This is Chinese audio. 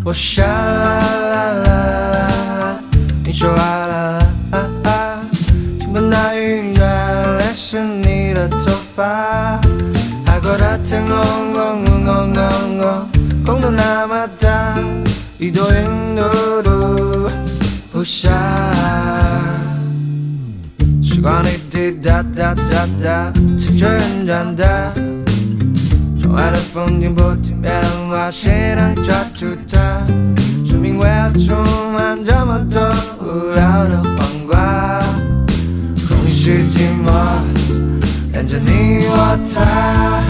我傻啦啦啦，你说啊啦啦啦，倾盆大雨染泪是你的头发，海阔的天空空得那么大，一朵云嘟嘟不下。时光滴滴答答答答，随着人长大，窗外的风景不停变化，谁能抓住它？生命为何充满这么多无聊的黄瓜？空虚寂寞，连着你我他。